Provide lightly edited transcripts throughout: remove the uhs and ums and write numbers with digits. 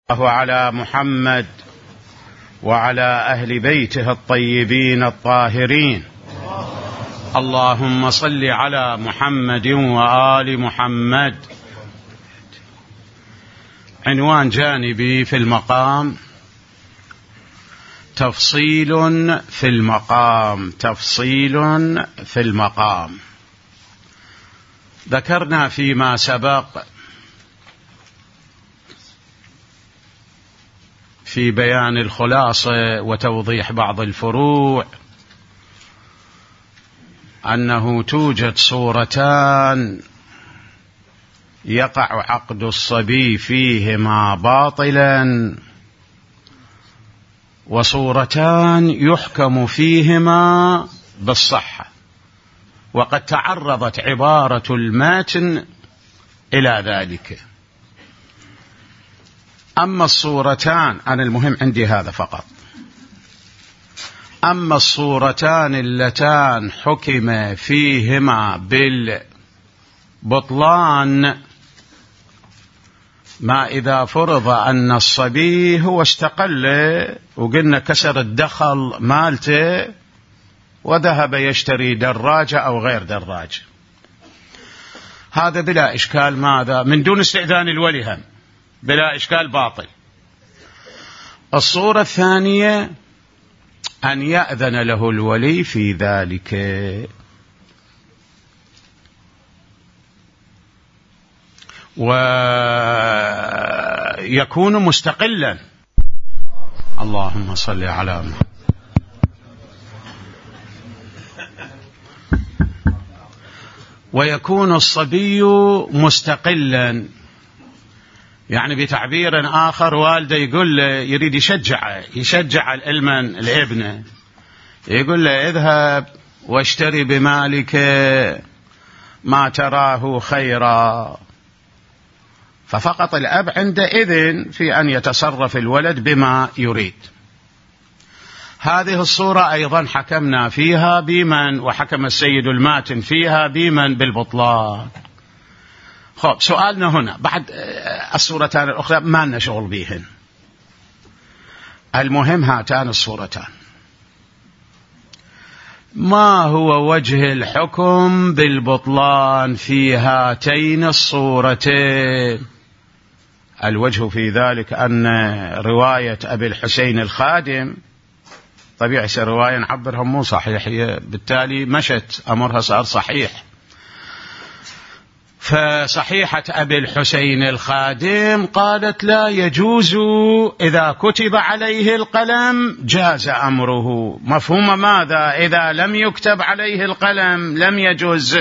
وعلى محمد وعلى أهل بيته الطيبين الطاهرين. اللهم صل على محمد وآل محمد. عنوان جانبي في المقام: تفصيل في المقام. تفصيل في المقام. ذكرنا فيما سبق في بيان الخلاصة وتوضيح بعض الفروع أنه توجد صورتان يقع عقد الصبي فيهما باطلا، وصورتان يحكم فيهما بالصحة، وقد تعرضت عبارة الماتن إلى ذلك. أما الصورتان، أنا المهم عندي هذا فقط، أما الصورتان اللتان حكم فيهما بالبطلان، ما إذا فرض أن الصبي هو استقل وقلنا كسر الدخل مالته وذهب يشتري دراجة أو غير دراجة، هذا بلا إشكال. ماذا؟ من دون استئذان الولي، هم بلا إشكال باطل. الصورة الثانية أن يأذن له الولي في ذلك، ويكون مستقلا. اللهم صل على محمد. ويكون الصبي مستقلا، يعني بتعبير آخر والده يقول له، يريد يشجع الابن، يقول له اذهب واشتري بمالك ما تراه خيرا، ففقط الأب عنده إذن في أن يتصرف الولد بما يريد. هذه الصورة أيضا حكمنا فيها بمن، وحكم السيد الماتن فيها بمن؟ بالبطلان. خب، سؤالنا هنا بعد الصورتان الأخرى ما لنا شغل بهن، المهم هاتان الصورتان. ما هو وجه الحكم بالبطلان في هاتين الصورتين؟ الوجه في ذلك أن رواية أبي الحسين الخادم طبيعي رواية نعبرها مو صحيح، بالتالي مشت أمرها صار صحيح. فصحيحة أبي الحسين الخادم قالت لا يجوز إذا كتب عليه القلم جاز أمره. مفهوم ماذا؟ إذا لم يكتب عليه القلم لم يجوز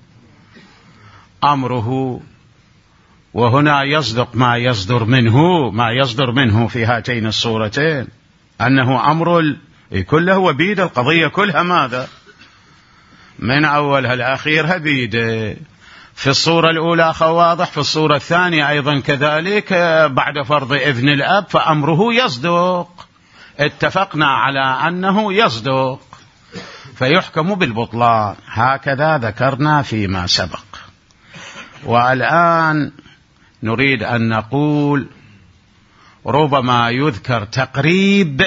أمره. وهنا يصدق ما يصدر منه في هاتين الصورتين، أنه أمر كله وبيد القضية كلها ماذا؟ من أولها لآخرها بيده. في الصورة الأولى واضح، في الصورة الثانية أيضا كذلك، بعد فرض إذن الأب فأمره يصدق. اتفقنا على أنه يصدق فيحكم بالبطلان. هكذا ذكرنا فيما سبق. والآن نريد أن نقول ربما يذكر تقريب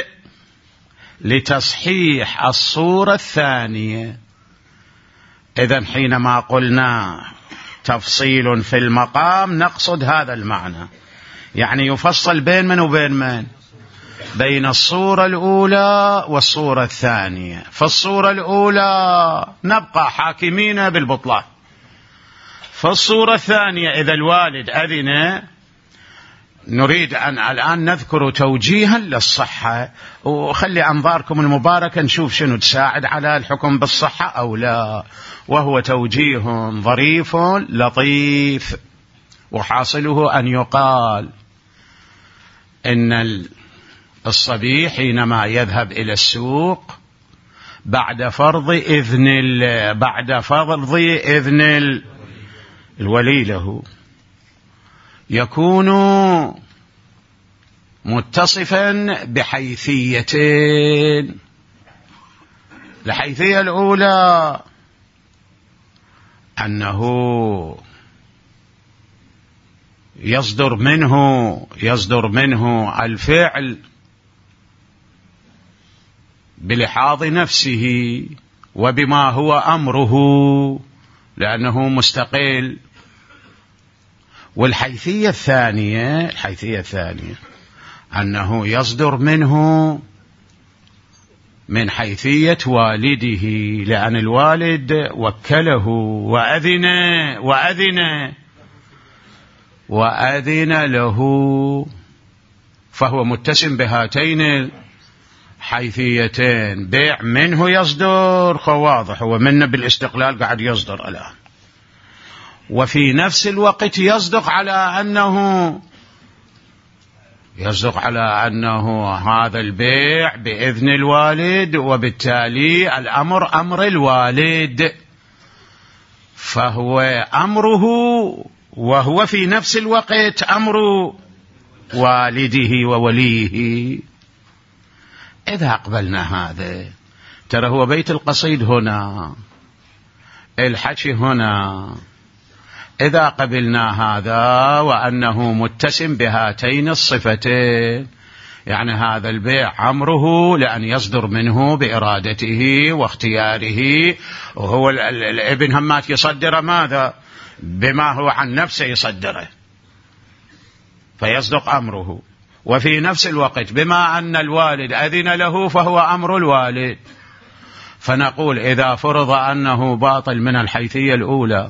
لتصحيح الصورة الثانية. إذن حينما قلنا تفصيل في المقام نقصد هذا المعنى، يعني يفصل بين من وبين من؟ بين الصورة الأولى والصورة الثانية. في الأولى نبقى حاكمين بالبطلان، في الصورة الثانية إذا الوالد أذن نريد أن الآن نذكر توجيها للصحة، وخلي أنظاركم المباركة نشوف شنو تساعد على الحكم بالصحة أو لا، وهو توجيه ظريف لطيف. وحاصله أن يقال إن الصبي حينما يذهب إلى السوق بعد فرض إذن الولي له يكون متصفا بحيثيتين. الحيثية الأولى أنه يصدر منه الفعل بلحاظ نفسه وبما هو أمره لأنه مستقل. والحيثية الثانية أنه يصدر منه من حيثية والده، لأن الوالد وكله وأذن له، فهو متسم بهاتين الحيثيتين. بيع منه يصدر واضح، هو منه بالاستقلال قاعد يصدر الآن، وفي نفس الوقت يصدق على أنه هذا البيع بإذن الوالد، وبالتالي الأمر أمر الوالد، فهو أمره وهو في نفس الوقت أمر والده ووليه. إذا أقبلنا هذا، ترى هو بيت القصيد هنا، الحكي هنا، إذا قبلنا هذا وأنه متسم بهاتين الصفتين، يعني هذا البيع أمره لأن يصدر منه بإرادته واختياره، وهو الابن همات يصدر ماذا؟ بما هو عن نفسه يصدره، فيصدق أمره، وفي نفس الوقت بما أن الوالد أذن له فهو أمر الوالد. فنقول إذا فرض أنه باطل من الحيثية الأولى،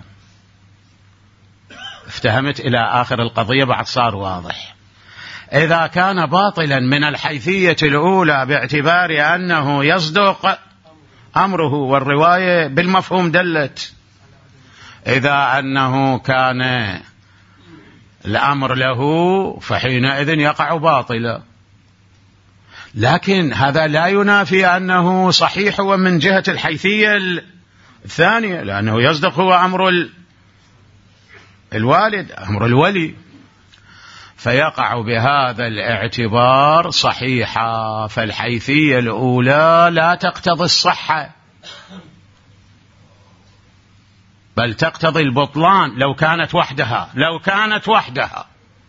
افتهمت إلى آخر القضية بعد صار واضح. إذا كان باطلا من الحيثية الأولى باعتبار أنه يصدق أمره، والرواية بالمفهوم دلت، إذا أنه كان الأمر له فحينئذ يقع باطلا. لكن هذا لا ينافي أنه صحيح ومن جهة الحيثية الثانية، لأنه يصدق هو أمر الوالد، أمر الولي، فيقع بهذا الاعتبار صحيحا. فالحيثية الأولى لا تقتضي الصحة، بل تقتضي البطلان لو كانت وحدها،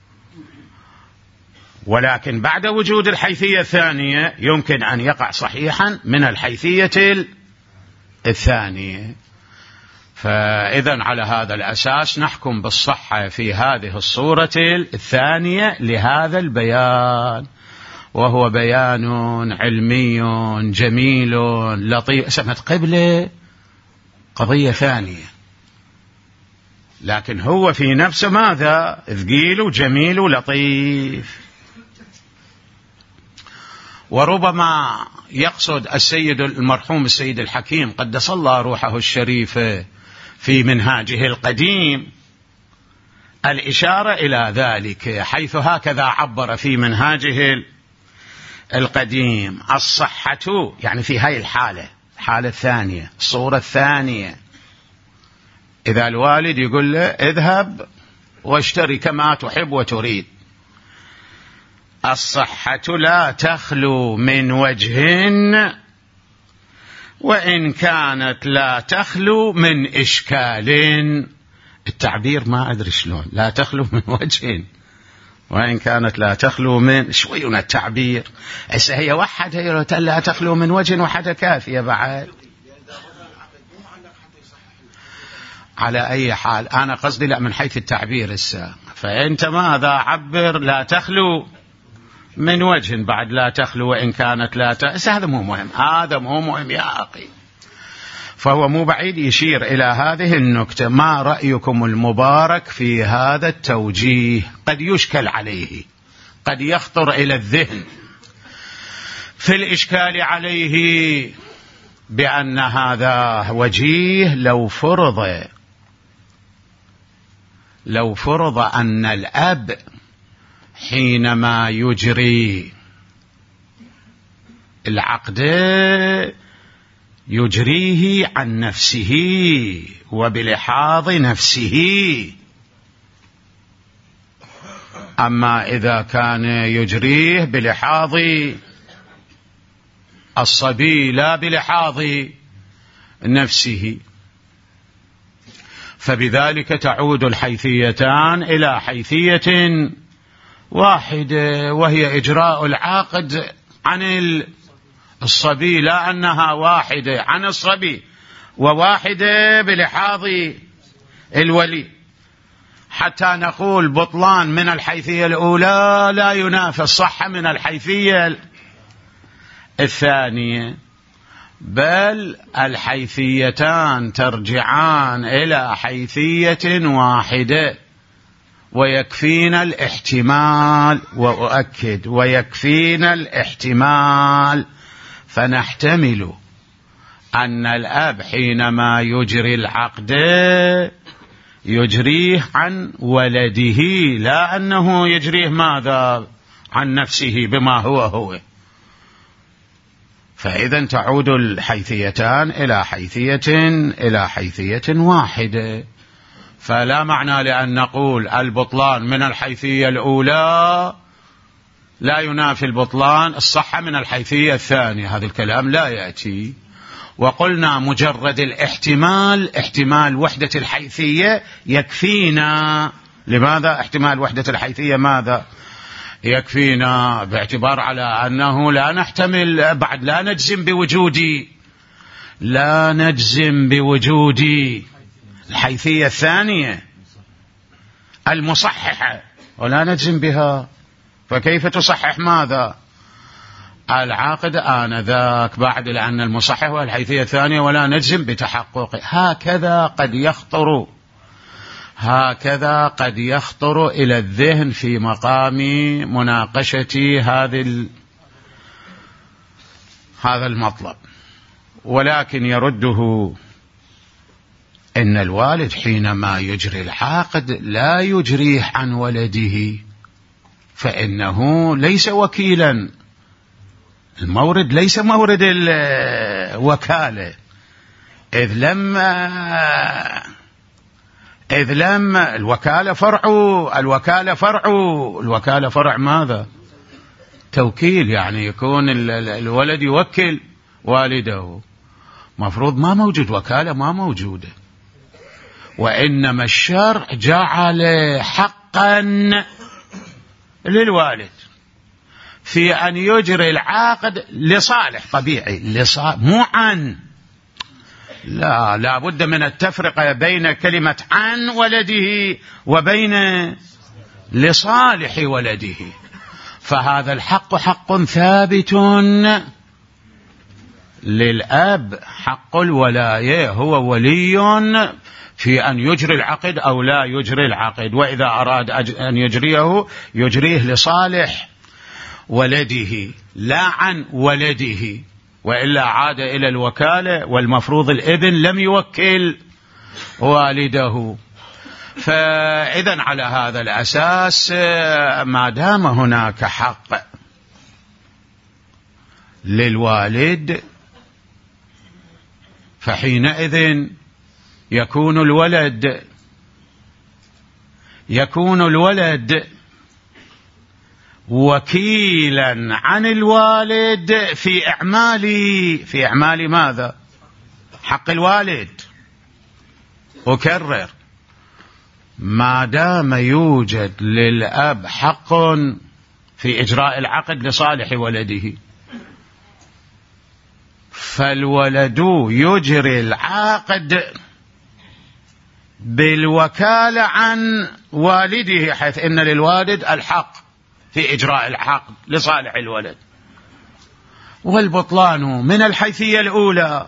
ولكن بعد وجود الحيثية الثانية يمكن أن يقع صحيحا من الحيثية الثانية. فإذا على هذا الأساس نحكم بالصحة في هذه الصورة الثانية لهذا البيان، وهو بيان علمي جميل لطيف. سمت قبله قضية ثانية، لكن هو في نفسه ماذا؟ ثقيل جميل لطيف. وربما يقصد السيد المرحوم السيد الحكيم قدس الله روحه الشريفة في منهاجه القديم الإشارة إلى ذلك، حيث هكذا عبر في منهاجه القديم: الصحة، يعني في هاي الحالة الثانية، الصورة الثانية، إذا الوالد يقول له اذهب واشتري كما تحب وتريد، الصحة لا تخلو من وجه، وإن كانت لا تخلو من إشكال. التعبير ما أدري شلون، لا تخلو من وجه وإن كانت لا تخلو من شوية التعبير. هي وحد، هي لا تخلو من وجه وحدة كافية بعد. على أي حال أنا قصدي لا من حيث التعبير فأنت ماذا عبر لا تخلو من وجه بعد لا تخلو وإن كانت لا هذا مو مهم، هذا مو مهم يا أخي. فهو مو بعيد يشير إلى هذه النكتة: ما رأيكم المبارك في هذا التوجيه؟ قد يشكل عليه، قد يخطر إلى الذهن في الإشكال عليه بأن هذا وجيه لو فرض أن الأب حينما يجري العقد يجريه عن نفسه وبلحاظ نفسه، أما إذا كان يجريه بلحاظ الصبي لا بلحاظ نفسه، فبذلك تعود الحيثيتان إلى حيثية واحدة، وهي إجراء العقد عن الصبي، لا أنها واحدة عن الصبي وواحدة بلحاظ الولي، حتى نقول بطلان من الحيثية الأولى لا ينافي الصحة من الحيثية الثانية، بل الحيثيتان ترجعان إلى حيثية واحدة، ويكفينا الاحتمال، وأؤكد ويكفينا الاحتمال، فنحتمل أن الأب حينما يجري العقد يجريه عن ولده، لا أنه يجريه ماذا عن نفسه بما هو. فإذا تعود الحيثيتان إلى حيثية واحدة، فلا معنى لأن نقول البطلان من الحيثية الأولى لا ينافي البطلان الصحة من الحيثية الثانية، هذا الكلام لا يأتي. وقلنا مجرد الاحتمال، احتمال وحدة الحيثية يكفينا. لماذا احتمال وحدة الحيثية ماذا يكفينا؟ باعتبار على أنه لا نحتمل بعد، لا نجزم بوجود الحيثية الثانية المصححة، ولا نجزم بها، فكيف تصحح ماذا العاقد آنذاك بعد، لأن المصحح هو الحيثية الثانية ولا نجزم بتحققه. هكذا قد يخطر إلى الذهن في مقام مناقشة هذا المطلب، ولكن يرده إن الوالد حينما يجري العقد لا يجريه عن ولده، فإنه ليس وكيلا، المورد ليس مورد الوكالة، إذ لم الوكالة فرع ماذا؟ توكيل، يعني يكون الولد يوكل والده، مفروض ما موجود وكالة، ما موجودة. وإنما الشرع جعل حقا للوالد في أن يجري العقد لصالح طبيعي، مو عن، لا بد من التفرقة بين كلمة عن ولده وبين لصالح ولده. فهذا الحق حق ثابت للأب، حق الولاية، هو ولي في أن يجري العقد أو لا يجري العقد، وإذا أراد أن يجريه لصالح ولده لا عن ولده، وإلا عاد إلى الوكالة، والمفروض الابن لم يوكل والده. فإذا على هذا الأساس ما دام هناك حق للوالد، فحينئذ يكون الولد وكيلا عن الوالد في إعمال ماذا؟ حق الوالد. أكرر، ما دام يوجد للأب حق في إجراء العقد لصالح ولده، فالولد يجري العقد بالوكالة عن والده، حيث إن للوالد الحق في إجراء العقد لصالح الولد. والبطلان من الحيثية الأولى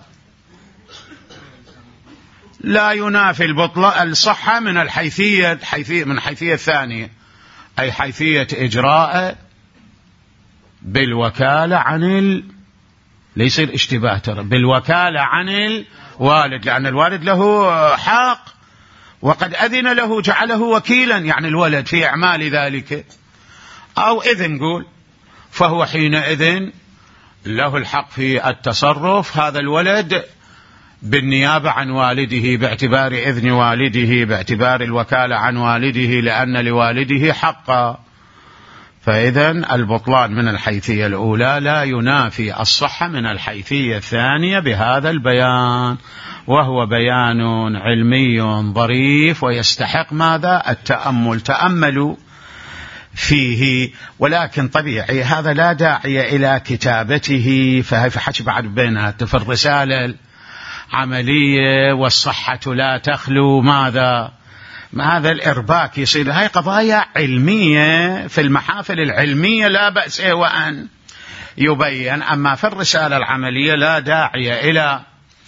لا ينافي الصحة من الحيثية الثانية، أي حيثية إجراء بالوكالة عن ليس الاشتباه، ترى بالوكالة عن الوالد، لأن الوالد له حق وقد أذن له، جعله وكيلا يعني الولد في إعمال ذلك، أو إذن نقول فهو حينئذ له الحق في التصرف هذا الولد بالنيابة عن والده، باعتبار إذن والده، باعتبار الوكالة عن والده، لأن لوالده حقا. فإذا البطلان من الحيثية الأولى لا ينافي الصحة من الحيثية الثانية بهذا البيان، وهو بيان علمي ظريف ويستحق ماذا؟ التأمل. تأملوا فيه. ولكن طبيعي هذا لا داعي إلى كتابته، فحش بعد بينات في الرسالة العملية والصحة لا تخلو ماذا؟ هذا الإرباك يصير. هاي قضايا علمية في المحافل العلمية لا بأس وأن يبين، أما في الرسالة العملية لا داعي إلى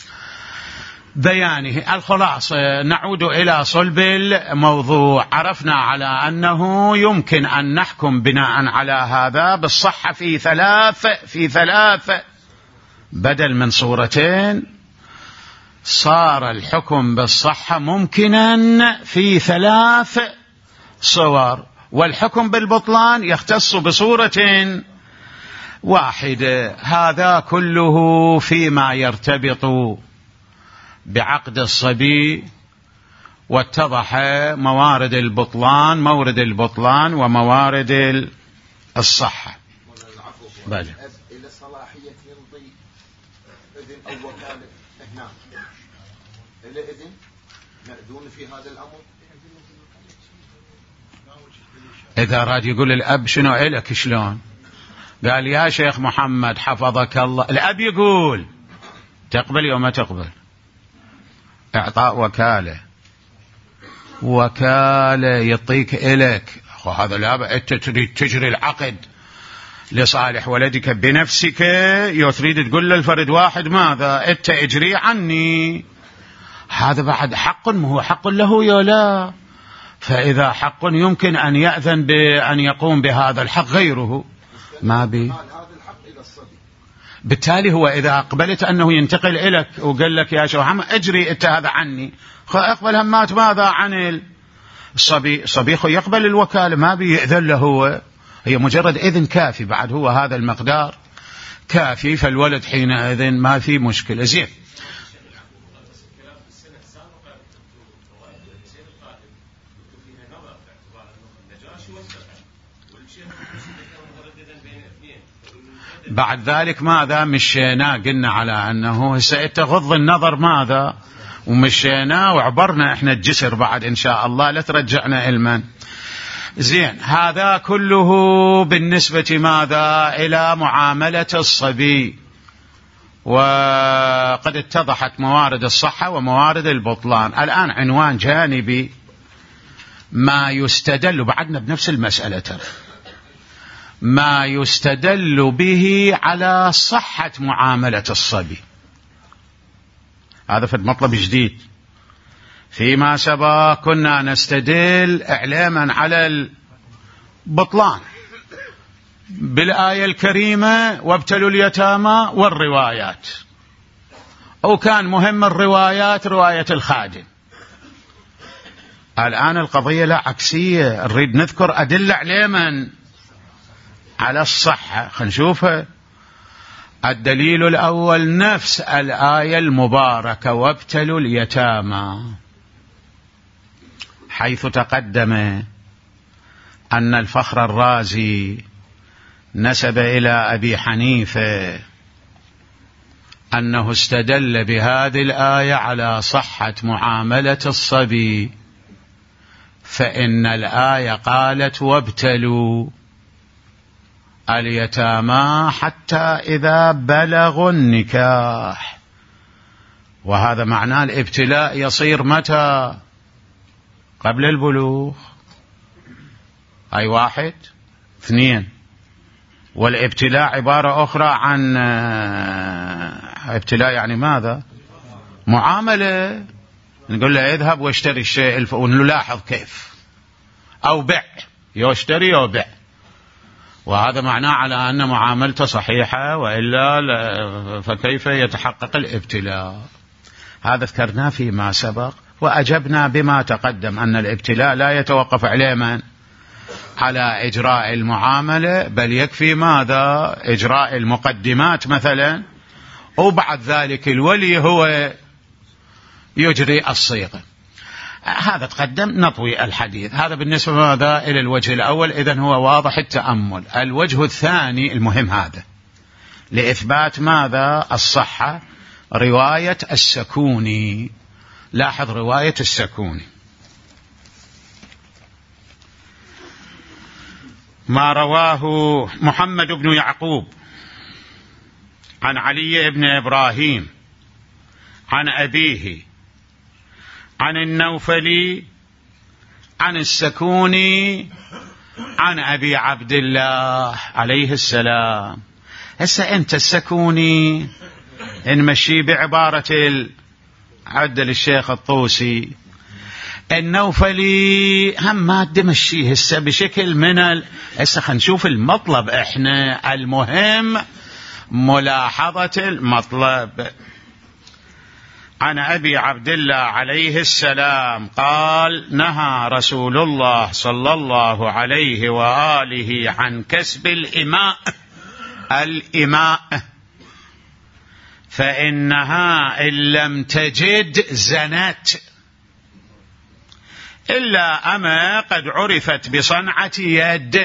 بيانه. الخلاصة نعود إلى صلب الموضوع. عرفنا على أنه يمكن أن نحكم بناء على هذا بالصحة في ثلاث بدل من صورتين، صار الحكم بالصحة ممكنا في 3 صور، والحكم بالبطلان يختص بصورة واحدة. هذا كله فيما يرتبط بعقد الصبي، واتضح موارد البطلان، مورد البطلان وموارد الصحة. إلى صلاحية يمضي إذن أو وكالة هناك، إلى إذن مأذون في هذا الأمر. إذا راد يقول الأب شنو إلك شلون؟ قال يا شيخ محمد حفظك الله، الأب يقول تقبل يوم ما تقبل، إعطاء وكالة يعطيك إلك. هذا لا، أنت تريد تجري العقد لصالح ولدك بنفسك، تريد تقول للفرد واحد ماذا؟ أنت اجري عني. هذا بعد حق، ما هو حق له يا لا؟ فإذا حق يمكن أن يأذن بأن يقوم بهذا الحق غيره، ما بي. بالتالي هو إذا أقبلت أنه ينتقل إليك وقال لك يا شيخ محمد اجري أنت هذا عني، اقبل همات ماذا عن الصبي. صبيخ يقبل الوكالة، ما بيأذن له هو، هي مجرد إذن كافي، بعد هو هذا المقدار كافي، فالولد حينئذ ما في مشكلة. زين. بعد ذلك ماذا؟ مشينا قلنا على أنه سيتغض النظر ماذا، ومشينا وعبرنا إحنا الجسر بعد إن شاء الله، لا ترجعنا علما. زين. هذا كله بالنسبة ماذا؟ إلى معاملة الصبي، وقد اتضحت موارد الصحة وموارد البطلان. الآن عنوان جانبي ما يستدل، بعدنا بنفس المسألة ترى، ما يستدل به على صحة معاملة الصبي. هذا في المطلب جديد. فيما سبق كنا نستدل إعلاما على البطلان بالآية الكريمة وابتلوا اليتامى والروايات، أو كان مهم الروايات، رواية الخادم. الآن القضية لا، عكسية، نريد نذكر أدلة عليما على الصحة. خلينا نشوفها. الدليل الأول نفس الآية المباركة وابتلوا اليتامى، حيث تقدم أن الفخر الرازي نسب إلى أبي حنيفة أنه استدل بهذه الآية على صحة معاملة الصبي، فإن الآية قالت وابتلوا اليتامى حتى إذا بلغوا النكاح، وهذا معناه الابتلاء يصير متى؟ قبل البلوغ. أي 1 2. والابتلاء عبارة أخرى عن ابتلاء، يعني ماذا؟ معاملة. نقول له اذهب واشتري الشيء ونلاحظ كيف، أو بع، يشتري أو بع، وهذا معناه على أن معاملته صحيحة، وإلا فكيف يتحقق الابتلاء. هذا ذكرناه فيما سبق، وأجبنا بما تقدم أن الابتلاء لا يتوقف عليما على إجراء المعاملة، بل يكفي ماذا؟ إجراء المقدمات مثلا، وبعد ذلك الولي هو يجري الصيغة. هذا تقدم نطوي الحديث. هذا بالنسبة ماذا إلى الوجه الأول، إذن هو واضح التأمل. الوجه الثاني المهم هذا لإثبات ماذا الصحة، رواية السكوني. لاحظ رواية السكوني ما رواه محمد بن يعقوب عن علي بن إبراهيم عن أبيه عن النوفلي عن السكوني عن أبي عبد الله عليه السلام. هسه أنت السكوني نمشي بعبارة عدل الشيخ الطوسي، النوفلي هم ما تمشيه هسه بشكل من هسه خلينا نشوف المطلب. احنا المهم ملاحظة المطلب. عن أبي عبد الله عليه السلام قال: نهى رسول الله صلى الله عليه وآله عن كسب الإماء فإنها إن لم تجد زنت إلا أما قد عرفت بصنعة يد.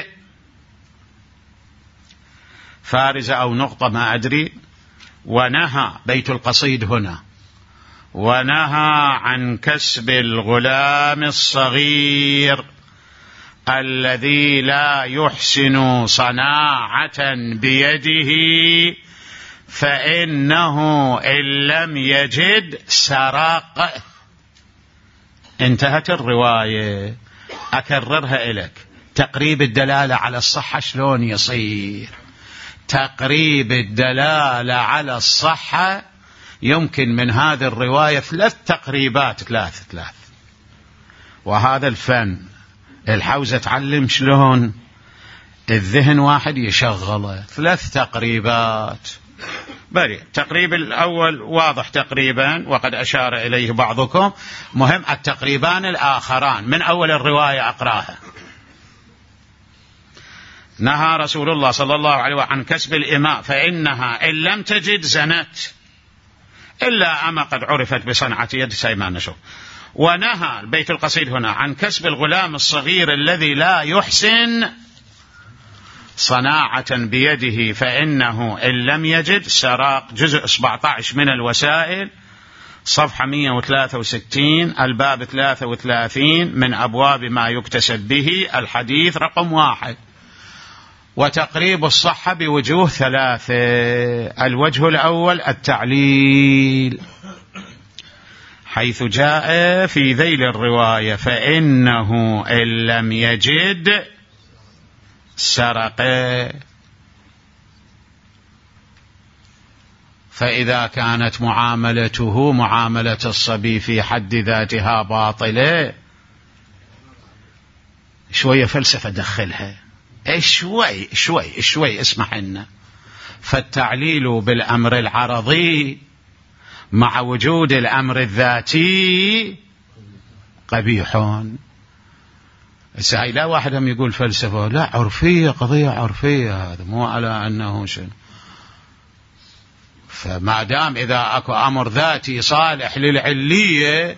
فارزة أو نقطة ما أدري. ونهى بيت القصيد هنا، ونهى عن كسب الغلام الصغير الذي لا يحسن صناعة بيده فإنه إن لم يجد سرق. انتهت الرواية. أكررها إليك. تقريب الدلالة على الصحة شلون يصير؟ تقريب الدلالة على الصحة يمكن من هذه الرواية 3 تقريبات، ثلاث. وهذا الفن الحوزة تعلم شلون الذهن واحد يشغله. 3 تقريبات. بريء. التقريب الأول واضح تقريبا وقد أشار إليه بعضكم. مهم التقريبان الآخران من أول الرواية أقراها. نهى رسول الله صلى الله عليه وسلم عن كسب الإماء فإنها إن لم تجد زنت إلا أما قد عرفت بصنعة يد. سيما نشوف. ونهى البيت القصيد هنا عن كسب الغلام الصغير الذي لا يحسن صناعة بيده فإنه إن لم يجد سراق. جزء 17 من الوسائل، صفحة 163، الباب 33 من أبواب ما يكتسب به، الحديث رقم 1. وتقريب الصحة بوجوه 3. الوجه الأول التعليل، حيث جاء في ذيل الرواية فإنه إن لم يجد سرق. فإذا كانت معاملته معاملة الصبي في حد ذاتها باطلة، شوية فلسفة دخلها، شوي اسمح لنا. فالتعليل بالأمر العرضي مع وجود الأمر الذاتي قبيح. هاي لا واحد هم يقول فلسفة، لا عرفية، قضية عرفية، هذا مو على أنه شيء. فما دام إذا أكو أمر ذاتي صالح للعلية،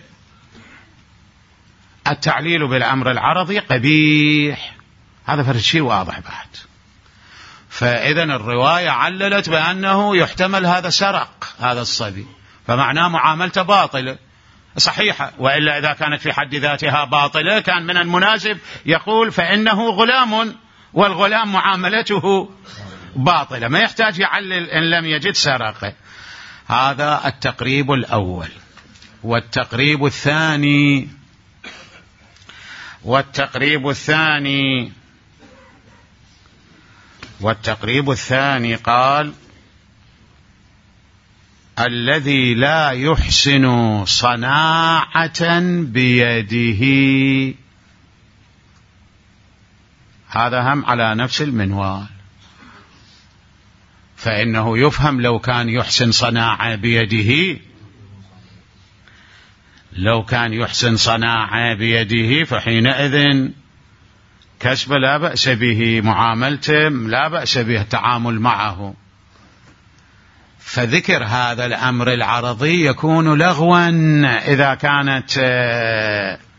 التعليل بالأمر العرضي قبيح. هذا فرد شيء واضح بعد. فإذا الرواية عللت بأنه يحتمل هذا سرق هذا الصبي، فمعناه معاملته باطلة صحيحة. وإلا إذا كانت في حد ذاتها باطلة كان من المناسب يقول فإنه غلام، والغلام معاملته باطلة، ما يحتاج يعلل إن لم يجد سرقة. هذا التقريب الأول. والتقريب الثاني قال: الذي لا يحسن صناعة بيده. هذا هم على نفس المنوال. فإنه يفهم لو كان يحسن صناعة بيده، لو كان يحسن صناعة بيده فحينئذ كسب لا بأس به، معاملته لا بأس به، التعامل معه. فذكر هذا الأمر العرضي يكون لغوا إذا كانت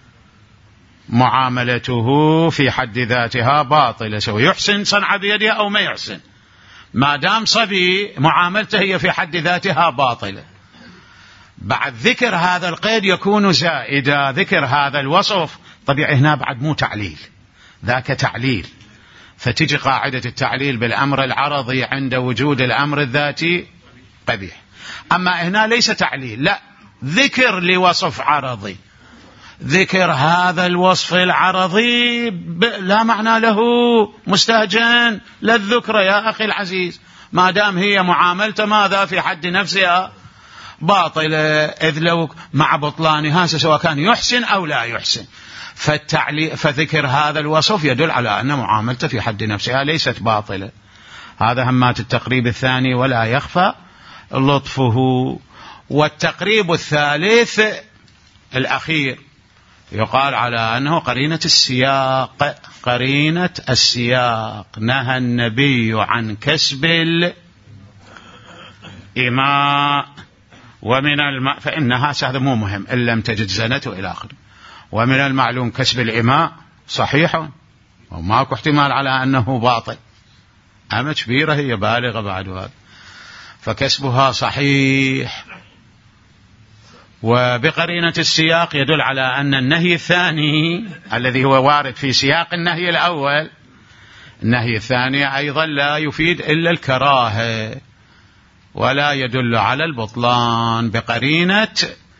معاملته في حد ذاتها باطلة، سواء يحسن صنع بيده أو ما يحسن، ما دام صبي معاملته هي في حد ذاتها باطلة. بعد ذكر هذا القيد يكون زائدا، ذكر هذا الوصف طبيعي هنا بعد مو تعليل، ذاك تعليل، فتجي قاعدة التعليل بالأمر العرضي عند وجود الأمر الذاتي قبيح. أما هنا ليس تعليل، لا، ذكر لوصف عرضي، ذكر هذا الوصف العرضي لا معنى له مستهجن للذكر يا أخي العزيز، ما دام هي معاملته ماذا في حد نفسها باطلة، إذ لو مع بطلانها سواء كان يحسن أو لا يحسن، فذكر هذا الوصف يدل على أن معاملته في حد نفسها ليست باطلة. هذا همات التقريب الثاني ولا يخفى لطفه. والتقريب الثالث الأخير يقال على أنه قرينة السياق. قرينة السياق، نهى النبي عن كسب الإماء ومن الماء فإنها هذا مو مهم إن لم تجد زنته إلى آخره. ومن المعلوم كسب الإماء صحيح وماكو احتمال على أنه باطل، أما كبيرة هي بالغة بعد هذا، فكسبها صحيح. وبقرينة السياق يدل على أن النهي الثاني الذي هو وارد في سياق النهي الأول، النهي الثاني أيضا لا يفيد إلا الكراهة ولا يدل على البطلان بقرينة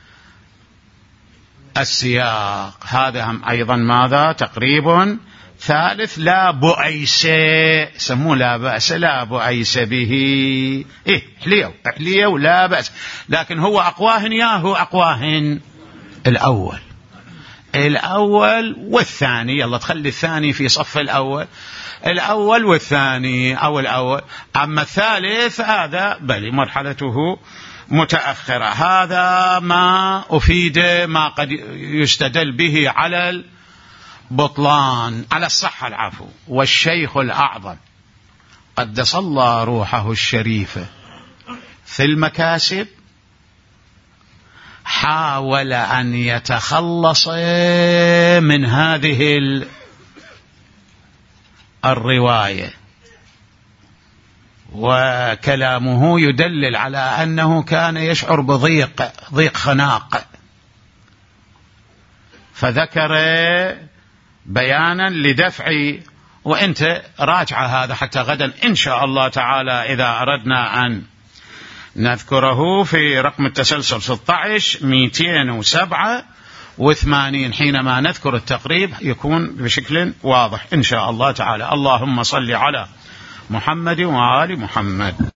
السياق. هذا هم أيضا ماذا تقريب ثالث لا بؤيس، سموه لا بأس، لا بؤيس به، حليو لا بأس، لكن هو أقواهن ياهو أقواهن الأول والثاني، يلا تخلي الثاني في صف الأول والثاني أو الأول، أما الثالث هذا بل مرحلته متأخرة. هذا ما أفيد ما قد يستدل به على البطلان، على الصحة العفو. والشيخ الأعظم قدس الله روحه الشريفة في المكاسب حاول أن يتخلص من هذه الرواية، وكلامه يدلل على أنه كان يشعر ضيق خناق، فذكر بيانا لدفع. وانت راجع هذا حتى غدا إن شاء الله تعالى إذا أردنا أن نذكره في رقم التسلسل 16287 حينما نذكر التقريب يكون بشكل واضح إن شاء الله تعالى. اللهم صل على محمد وآل محمد.